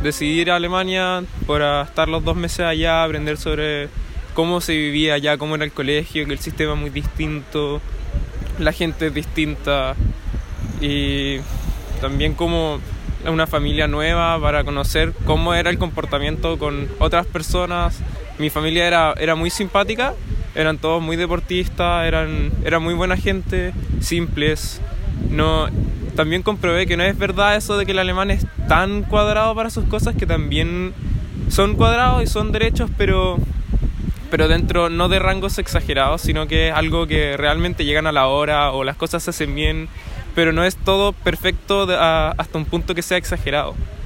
decidí ir a Alemania para estar los 2 meses allá, aprender sobre cómo se vivía allá, cómo era el colegio, que el sistema es muy distinto, la gente es distinta y también como una familia nueva para conocer cómo era el comportamiento con otras personas. Mi familia era muy simpática, eran todos muy deportistas, era muy buena gente, simples. No, también comprobé que no es verdad eso de que el alemán es tan cuadrado para sus cosas, que también son cuadrados y son derechos, pero dentro no de rangos exagerados, sino que es algo que realmente llegan a la hora o las cosas se hacen bien, pero no es todo perfecto hasta un punto que sea exagerado.